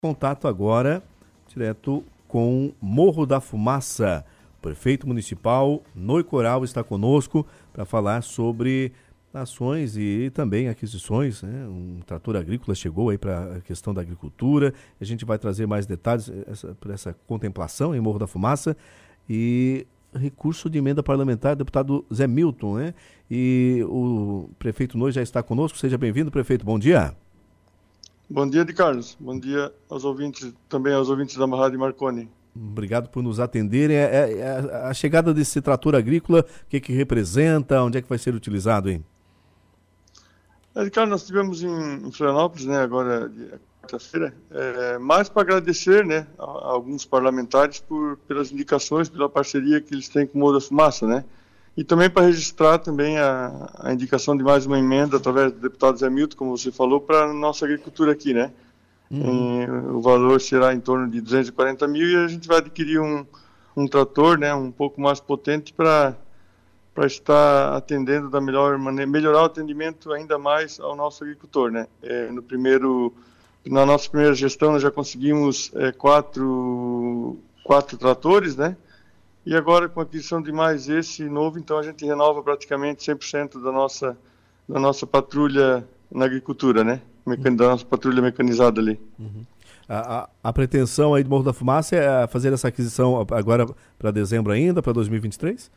Contato agora, direto com Morro da Fumaça. O prefeito municipal, Noy Coral, está conosco para falar sobre ações e também aquisições, né? Um trator agrícola chegou aí para a questão da agricultura. A gente vai trazer mais detalhes para essa contemplação em Morro da Fumaça. E recurso de emenda parlamentar, deputado Zé Milton, né? E o prefeito Noy já está conosco. Seja bem-vindo, prefeito. Bom dia. Bom dia, de Carlos. Bom dia aos ouvintes, também aos ouvintes da Rádio Marconi. Obrigado por nos atenderem. A chegada desse trator agrícola, o que representa? Onde é que vai ser utilizado, hein? De Carlos, nós estivemos em Florianópolis, né, agora, quarta-feira, mais para agradecer, né, a alguns parlamentares pelas indicações, pela parceria que eles têm com o Morro da Fumaça, né? E também para registrar também a indicação de mais uma emenda através do deputado Zé Milton, como você falou, para a nossa agricultura aqui, né? O valor será em torno de 240 mil e a gente vai adquirir um trator, né, um pouco mais potente para estar atendendo da melhor maneira, melhorar o atendimento ainda mais ao nosso agricultor, né? Na nossa primeira gestão nós já conseguimos quatro tratores, né? E agora, com a aquisição de mais esse novo, então a gente renova praticamente 100% da nossa patrulha na agricultura, né? Da nossa patrulha mecanizada ali. A pretensão aí do Morro da Fumaça é fazer essa aquisição agora para dezembro ainda, para 2023?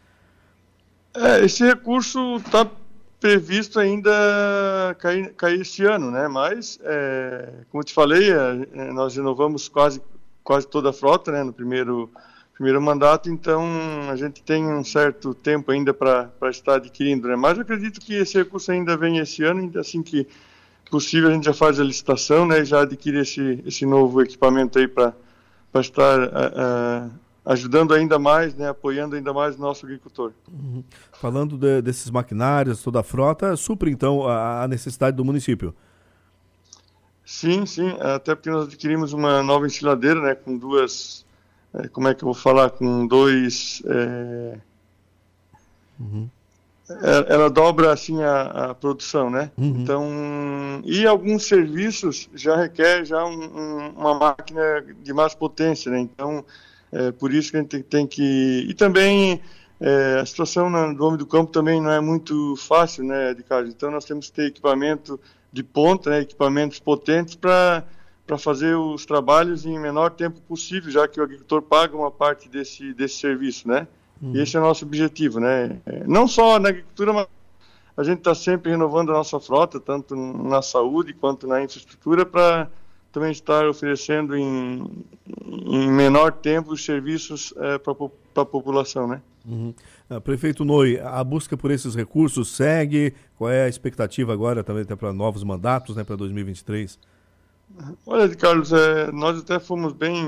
Esse recurso está previsto ainda cair este ano, né? Mas, como eu te falei, nós renovamos quase toda a frota, né? No primeiro mandato, então a gente tem um certo tempo ainda para estar adquirindo, né? Mas eu acredito que esse recurso ainda vem esse ano, e assim que possível a gente já faz a licitação, né? E já adquire esse novo equipamento aí para estar ajudando ainda mais, né? Apoiando ainda mais o nosso agricultor. Falando desses maquinários, toda a frota, supre então a necessidade do município? Sim, até porque nós adquirimos uma nova ensiladeira, né? Com duas... como é que eu vou falar, com dois... Ela dobra assim a produção, né? Então, e alguns serviços já requer uma máquina de mais potência, né? Então, por isso que a gente tem que... E também a situação do homem do campo também não é muito fácil, né, de casa. Então, nós temos que ter equipamento de ponta, né? Equipamentos potentes para fazer os trabalhos em menor tempo possível, já que o agricultor paga uma parte desse serviço, né? E esse é o nosso objetivo, né? Não só na agricultura, mas a gente está sempre renovando a nossa frota, tanto na saúde quanto na infraestrutura, para também estar oferecendo em menor tempo os serviços para a população, né? Prefeito Noy, a busca por esses recursos segue? Qual é a expectativa agora também para novos mandatos, né, para 2023? Olha, Carlos, nós até fomos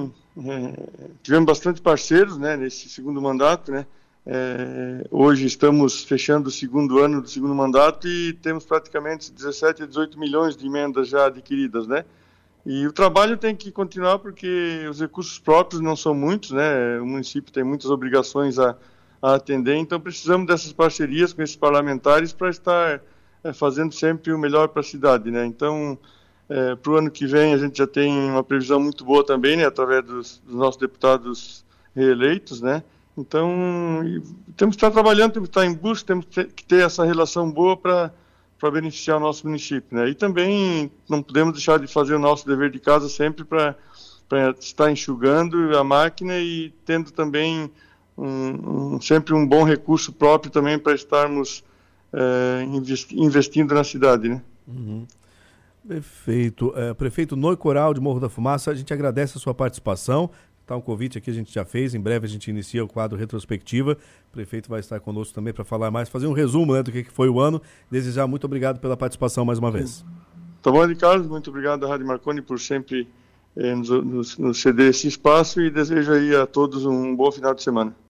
tivemos bastante parceiros, né, nesse segundo mandato, né? Hoje estamos fechando o segundo ano do segundo mandato e temos praticamente 17 a 18 milhões de emendas já adquiridas, né? E o trabalho tem que continuar porque os recursos próprios não são muitos, né? O município tem muitas obrigações a atender, então precisamos dessas parcerias com esses parlamentares para estar fazendo sempre o melhor para a cidade, né? Então, para o ano que vem a gente já tem uma previsão muito boa também, né, através dos nossos deputados reeleitos, né? Então, temos que estar trabalhando, temos que estar em busca, temos que ter essa relação boa para beneficiar o nosso município, né? E também não podemos deixar de fazer o nosso dever de casa sempre para estar enxugando a máquina e tendo também sempre um bom recurso próprio também para estarmos investindo na cidade, né? Perfeito. Prefeito Noy Coral de Morro da Fumaça, a gente agradece a sua participação. Tá, um convite aqui a gente já fez, em breve a gente inicia o quadro retrospectiva. O prefeito vai estar conosco também para falar mais, fazer um resumo, né, do que foi o ano. Desejar muito obrigado pela participação mais uma vez. Tá bom, Carlos, muito obrigado à Rádio Marconi por sempre nos ceder esse espaço e desejo aí a todos um bom final de semana.